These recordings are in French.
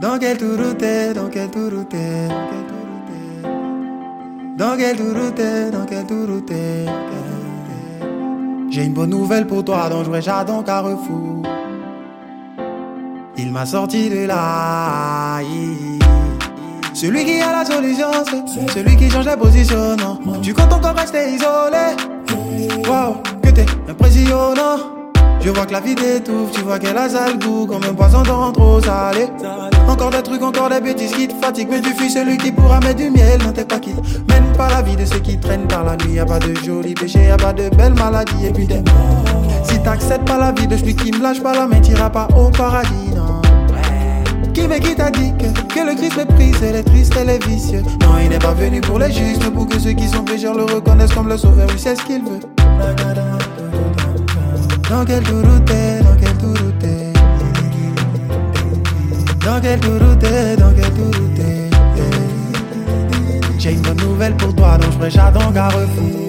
Dans quel tourou t'es, dans quel tourou t'es, dans quel tourou t'es, dans quel tourou t'es. J'ai une bonne nouvelle pour toi, donc jouer j'adore Carrefour. Il m'a sorti de là. Celui qui a la solution, c'est celui qui change les positions. Non. Tu comptes encore rester isolé. Wow, que t'es impressionnant. Je vois que la vie t'étouffe, tu vois qu'elle a sale goût, comme un poisson dans trop salé. Encore des trucs, encore des bêtises qui te fatiguent, mais tu fuis celui qui pourra mettre du miel dans tes paquets. Mène pas la vie de ceux qui traînent par la nuit, y'a pas de jolis péchés, y'a pas de belles maladies, et puis t'es mort. Si t'acceptes pas la vie de celui qui ne lâche pas la main, t'iras pas au paradis, non. Qui t'a dit que le Christ méprise les tristes et les vicieux? Non, il n'est pas venu pour les justes, mais pour que ceux qui sont pécheurs le reconnaissent comme le sauveur, oui c'est ce qu'il veut. Dans quel tourou t'es, dans quel tourou t'es, dans quel tourou t'es, dans quel tourou t'es. J'ai une bonne nouvelle pour toi, donc je j'adore Carrefour.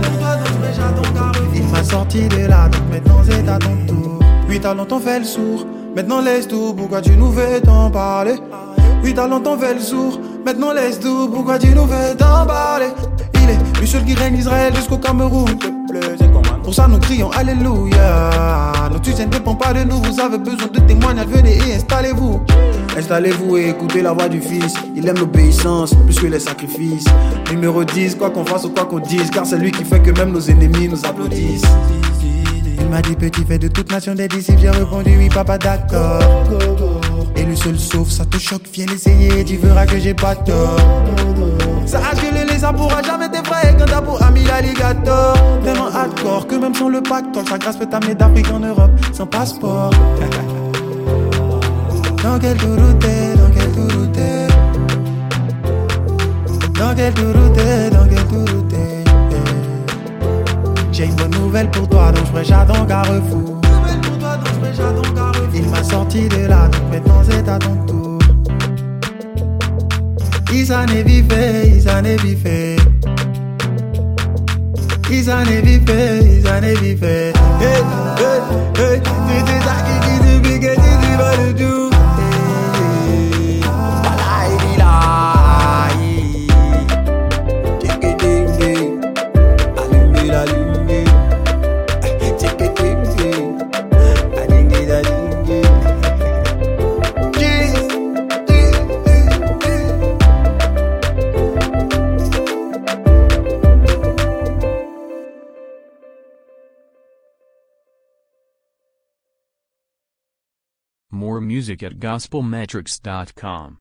Il m'a sorti de là, donc maintenant c'est à ton tour. 8 ans longtemps fait le sourd, maintenant laisse tout, pourquoi tu nous veux t'en parler? 8 ans longtemps fait le sourd, maintenant laisse tout, pourquoi tu nous veux t'en parler? Il est le seul qui règne Israël jusqu'au Cameroun. Pour ça nous crions Alléluia. Notre succès ne dépend pas de nous. Vous avez besoin de témoignages, venez et installez-vous. Installez-vous et écoutez la voix du Fils. Il aime l'obéissance plus que les sacrifices. Numéro 10, quoi qu'on fasse ou quoi qu'on dise, car c'est lui qui fait que même nos ennemis nous applaudissent. Il m'a dit petit, fait de toute nation des disciples. J'ai répondu oui papa d'accord. Et le seul sauf, ça te choque, viens l'essayer, tu verras que j'ai pas tort. Sache que le lézard pourra jamais t'effrayer quand t'as pour ami l'alligator. Tellement hardcore que même sans le pactole, sa grâce peut t'amener d'Afrique en Europe sans passeport. Dans quel tourou t'es, dans quel tourou t'es, dans quel tourou t'es, dans quel tourou t'es. J'ai une bonne nouvelle pour toi, donc je j'adore Carrefour. Il m'a sorti de là, donc maintenant c'est à ton tour. Isa ne vifé, Isa ne vifé, Isa ne vifé, Isa ne vifé. Hey, hey, hey, tu dis ça qui dit du big et tu dis pas le tout. Voilà, il est là. Check it, ding, ding. Allumé, allumé. Check it, ding, ding. Allumé, allumé. More music at gospelmetrics.com.